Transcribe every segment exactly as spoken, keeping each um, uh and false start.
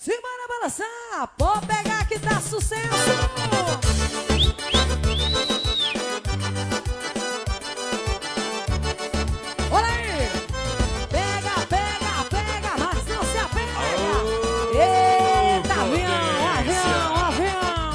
Simbora balançar, pode pegar que tá sucesso. Olha aí. Pega, pega, pega, mas não se apega. Eita, avião, avião, avião.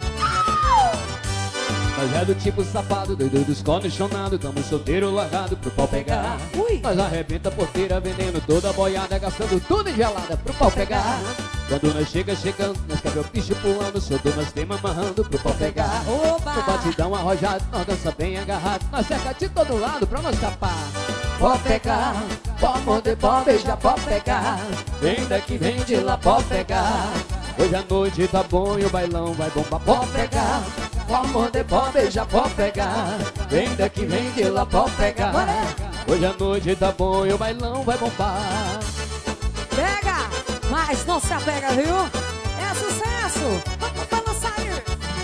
Nós é do tipo safado, doido descondicionado. Tamo solteiro, largado pro pau pegar. Ui. Nós arrebenta a porteira, vendendo toda a boiada, gastando tudo em gelada pro pau pegar. Quando nós chega chegando, nós quebra o bicho pulando, soltou nós tem amarrando pro pau pegar. Oba. No batidão arrojado, nós dança bem agarrado, nós cerca de todo lado pra não escapar. Pode pegar, pode morder, pode beijar, pode pegar. Vem daqui, vem de lá, pode pegar. Hoje a noite tá bom e o bailão vai bombar. Pode pegar, pode morder, pode beijar, pode pegar. Vem daqui, vem de lá, pode pegar. Hoje a noite tá bom e o bailão vai bombar. Pega, mas não se apega, viu? É sucesso. Vamos balançar aí.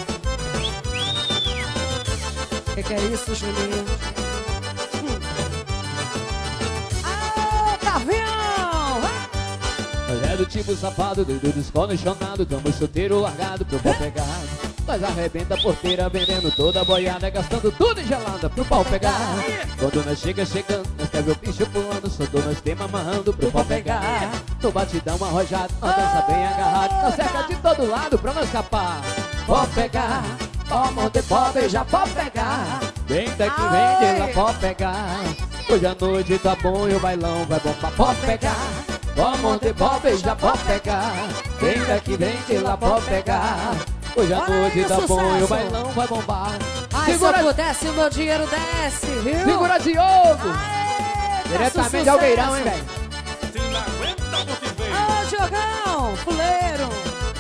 Que que é isso, Juninho? Hum. Ah, avião! Nós é do tipo safado, doido descondicionado. Tamo solteiro, largado pro pau pegar. Nós arrebenta a porteira, vendendo toda a boiada, gastando tudo em gelada pro pau pegar. Quando nós chega chegando, nós quebra o bicho pulando, soltou nós tema amarrando pro pau pegar. No batidão arrojado, nós dança bem agarrado, nós cerca de todo lado pra não escapar. Pode pegar, pode morder, pode beijar, pode pegar. Vem daqui, vem de lá, pode pegar. Hoje a noite tá bom e o bailão vai bombar. Pode pegar, pode morder, pode beijar, pode pegar. Vem daqui, vem de lá, pode pegar. Hoje a Olha noite aí, tá bom sucesso. e o bailão vai bombar. Ai, Segura, se eu pudesse, o meu dinheiro desce, viu? segura Diogo! Aê, Diretamente sucesso. de Algueirão, hein, velho? Se não aguenta no que vem. Ô, Diogão, fuleiro.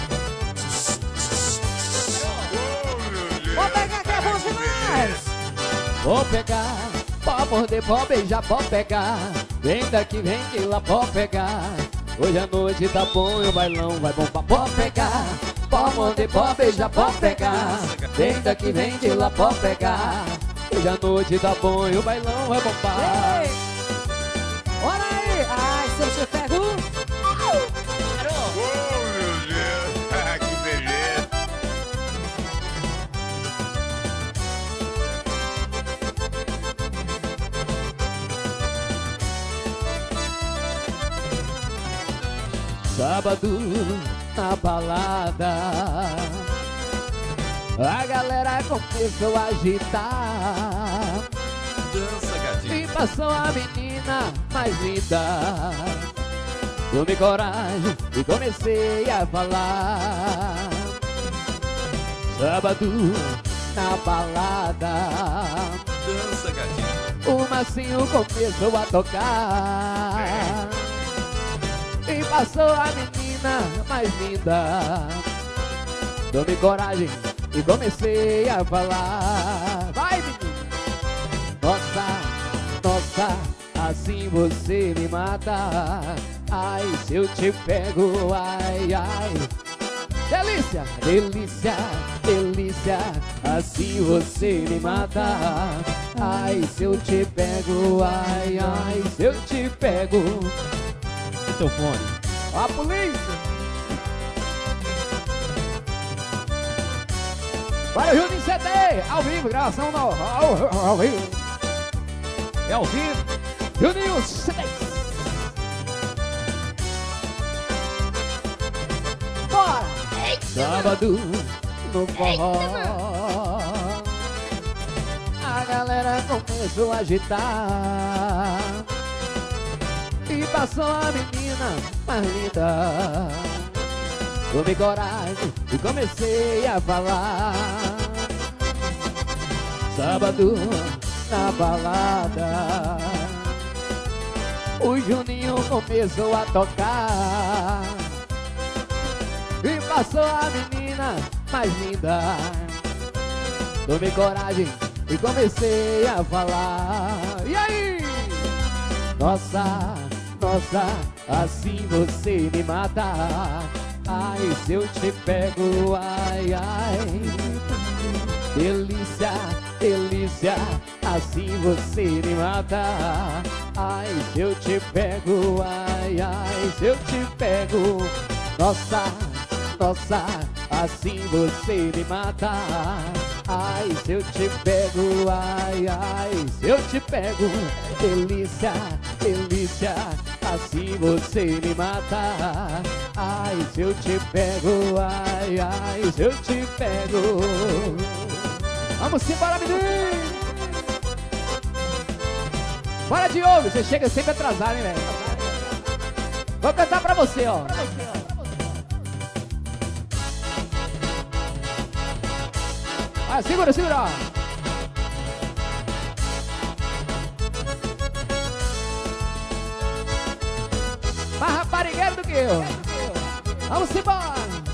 Vou pegar que é bom demais. Vou pegar, pode morder, pode beijar, pode pegar. Vem daqui, vem de lá, pode pegar. Hoje a noite tá bom e o bailão vai bombar. Pode pegar, pode morder, pode beijar, pode pegar. Vem daqui, vem de lá, pode pegar. Hoje a noite tá bom e o bailão vai bombar. Ei. Olha aí. Ai, se eu te pego. Ô, meu Deus, ah, que beleza. Sábado na balada, a galera começou a agitar. Dança, gatinho. E passou a menina mais linda. Tomei coragem e comecei a falar. Sábado na balada, Dança, gatinho. o Massinho começou a tocar. E passou a menina mais linda. Tomei coragem e comecei a falar. Vai, menino! Nossa, nossa, assim você me mata. Ai, se eu te pego, ai, ai. Delícia, delícia, delícia, assim você me mata. Ai, se eu te pego, ai, ai, se eu te pego. E teu fone? A polícia! Para o Juninho C D, ao vivo, gravação no, ao, ao vivo. É ao vivo, Juninho C D. Bora! Sábado no forró, a galera começou a agitar. E passou a menina mais linda. Tomei coragem e comecei a falar. Sábado na balada, o Juninho começou a tocar. E passou a menina mais linda. Tomei coragem e comecei a falar. E aí? Nossa, nossa, assim você me mata. Ai, se eu te pego, ai, ai. Delícia, delícia, assim você me mata. Ai, se eu te pego, ai, ai, se eu te pego. Nossa, nossa, assim você me mata. Ai, se eu te pego, ai, ai, se eu te pego. Delícia, delícia, assim você me mata. Ai, se eu te pego, ai, ai, se eu te pego. Vamos embora, menino! Bora, Diogo, você chega sempre atrasado, hein, velho? Vou cantar pra você, ó. Ah, segura, segura, ó. Mais raparigueiro do que eu. Vamos embora.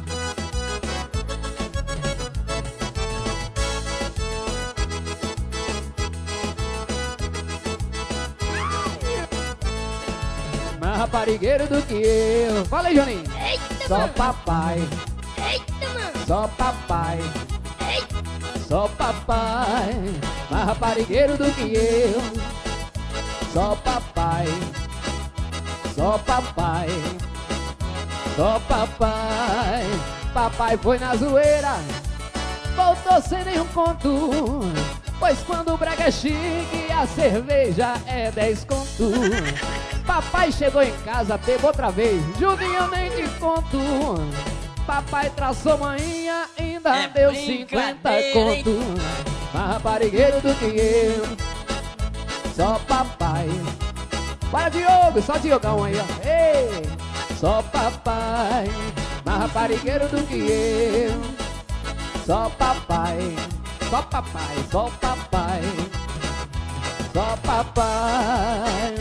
Mais raparigueiro do que eu. Fala aí, Joninho. Eita, Só mano. papai, Eita, mano. só papai, Eita. só papai. Mais raparigueiro do que eu. Só papai, só papai, só papai. Papai foi na zoeira, voltou sem nenhum conto. Pois quando o brega é chique, a cerveja é dez conto. Papai chegou em casa, pegou outra vez, Juninho eu nem te conto. Papai traçou manhinha, ainda É deu cinquenta brincadeira, hein? conto. Mais raparigueiro do que eu, só papai. Para Diogo, só Diogão aí, ó. Ei, só papai. Mais raparigueiro do que eu, só papai. Só papai, só papai, só papai.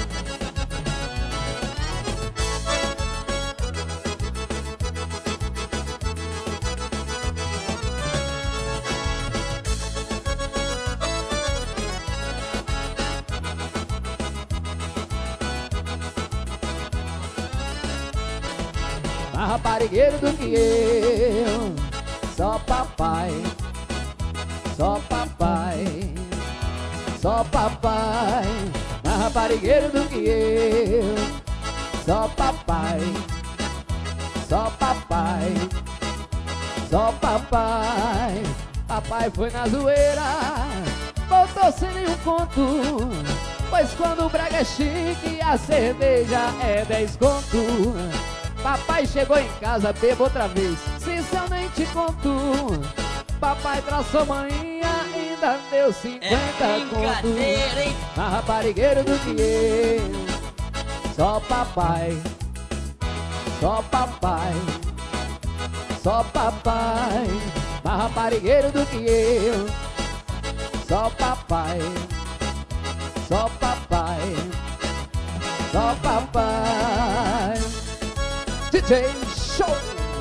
Mais raparigueiro do que eu, só papai. Só papai, só papai. Mais raparigueiro do que eu, só papai. Só papai, só papai. Papai foi na zoeira, voltou sem nenhum conto. Pois quando o brega é chique, a cerveja é dez conto. Papai chegou em casa, bebo outra vez, se isso eu nem te conto. Papai traçou manhinha, ainda deu cinquenta É conto. brincadeira, hein? Mais raparigueiro do que eu, só papai. Só papai, só papai. Mais raparigueiro do que eu, só papai. Só papai, só papai. D J Show.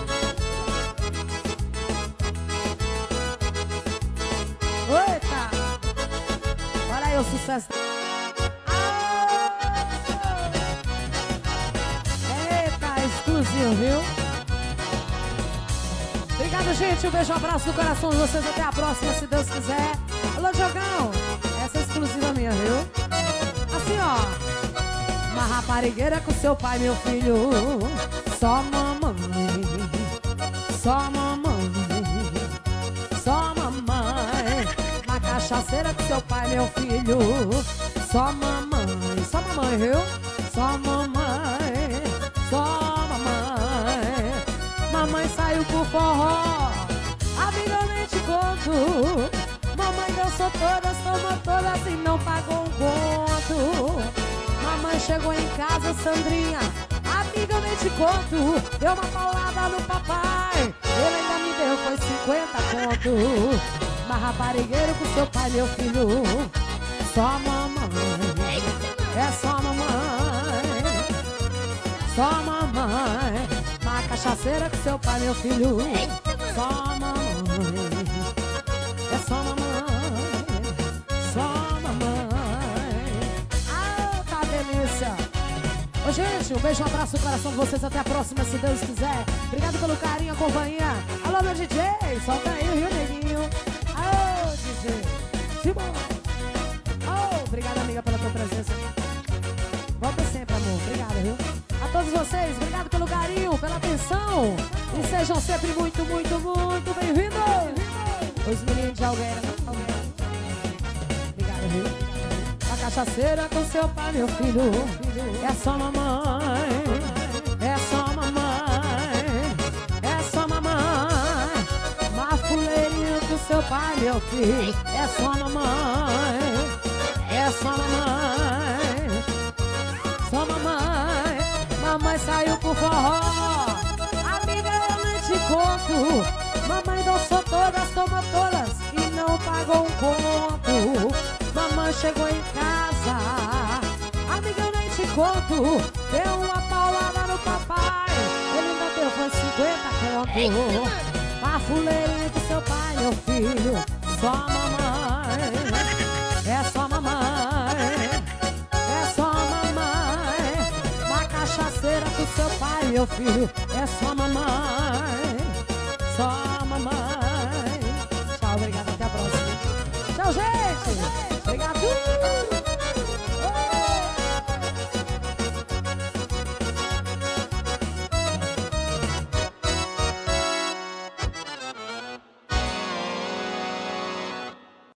Eita! Olha aí o sucesso. Eita, exclusivo, viu? Obrigado, gente. Um beijo, um abraço no coração de vocês. Até a próxima, se Deus quiser. Alô, Diogão. Essa é exclusiva minha, viu? Assim, ó. Uma raparigueira com seu pai, meu filho. Só mamãe. Só mamãe. Só mamãe. Uma cachaceira com seu pai, meu filho. Só mamãe. Só mamãe, viu? Só mamãe. Só mamãe. Mamãe saiu pro forró. Amiga, eu nem te conto. Mamãe dançou todas, tomou todas e não pagou um conto. Mamãe chegou em casa, Sandrinha. Amiga, eu nem te conto. Deu uma paulada no papai. Ele ainda me deu, foi cinquenta conto. Mas raparigueiro com seu pai, meu filho. Só mamãe. É só mamãe. Só mamãe. Uma cachaceira com seu pai, meu filho. Só mamãe. É só mamãe. Só mamãe. Ah, tá delícia. Ô, gente, um beijo, um abraço no coração de vocês. Até a próxima, se Deus quiser. Obrigado pelo carinho, a companhia. Alô, meu D J, solta aí o Rio Neguinho. Alô, D J. Simão. Oh, obrigada, amiga, pela tua presença. Volta sempre, amor. Obrigada, viu? A todos vocês, obrigado pelo carinho, pela atenção. E sejam sempre muito, muito, muito bem-vindos. Os meninos de Algueira. Obrigado, viu? A cachaceira com seu pai, meu filho. É só mamãe. É só mamãe. É só mamãe. Mafuleirinho com seu pai, meu filho. É só mamãe. É só mamãe. Só mamãe. Mamãe saiu pro forró. Amiga, eu nem te conto. Mamãe dançou todas, tomou todas e não pagou um conto. Mamãe chegou em casa. Amiga, eu nem te conto. Deu uma paulada no papai. Ele ainda deu foi cinquenta conto. Mafuleirinho do seu pai, meu filho. Só mamãe. É só mamãe. É só mamãe. Uma cachaceira do seu pai, meu filho. É só mamãe. Só mamãe. Tchau, obrigada, até a próxima. Tchau, gente.